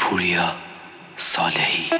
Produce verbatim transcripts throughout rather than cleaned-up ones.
پوریا صالحی.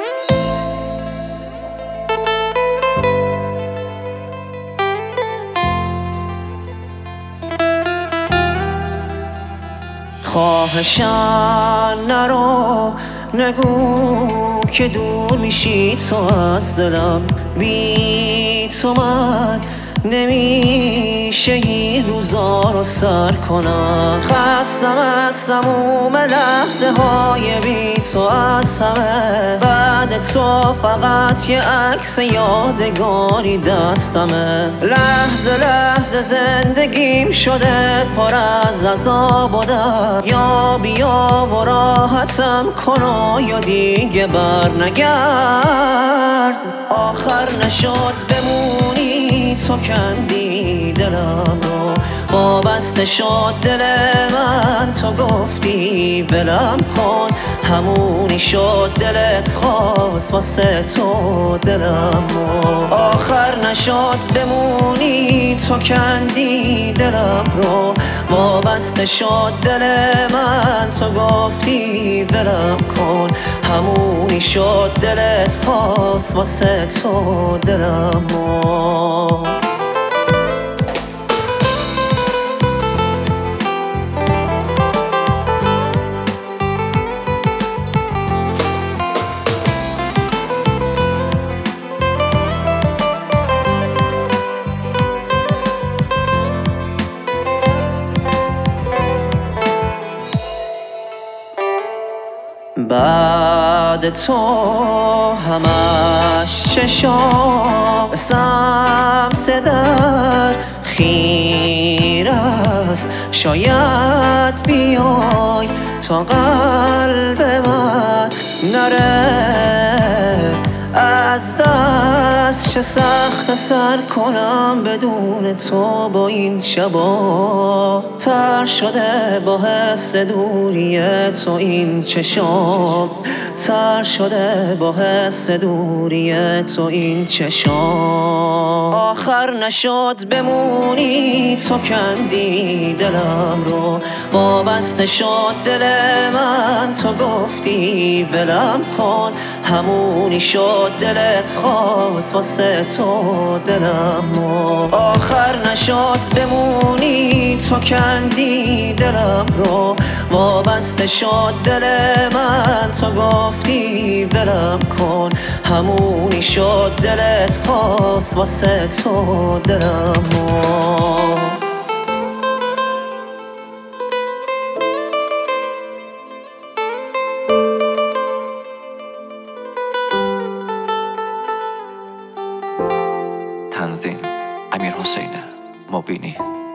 خواهشان نرو، نگو که دور میشی تو از دلم. بی تو من نمیشه این روزا رو سر کنم. خستم از تموم لحظه های بی تو از همه. بعد تو فقط یه عکس یادگاری دستمه. لحظه لحظه زندگیم شده پر از عذاب و درد. یا بیا و راحتم کن و یا دیگه بر نگرد. آخر نشد بمونی، تو کندی دلم رو. وابسته شد دل من، تو گفتی ولم کن. همونی شد دلت خواست واسه تو دلم رو. آخر نشد بمونی، تو کندی دلم رو. وابسته شد دل من، تو گفتی ولم کن. همونی شد دلت خواست واسه تو دلم رو. بعد تو همش چشام سمس در خیر است. شاید بیای تا قلب من نره از دست. چه سخت سر کنم بدون تو با این شبا. تر شده با حس دوری تو این چشام. تر شده با حس دوری تو این چشام. آخر نشد بمونی، تو کندی دلم رو. وابسته شد دل من، تو گفتی ولم کن. همونی شد دلت خواست واسه تو دلم رو. آخر نشد بمونی، تو کندی دلم رو. وابسته شد دل من، تو گفتی ولم کن. همونی شد دلت خواست واسه تو دلم رو. تنظیم: امیر حسین مبینی.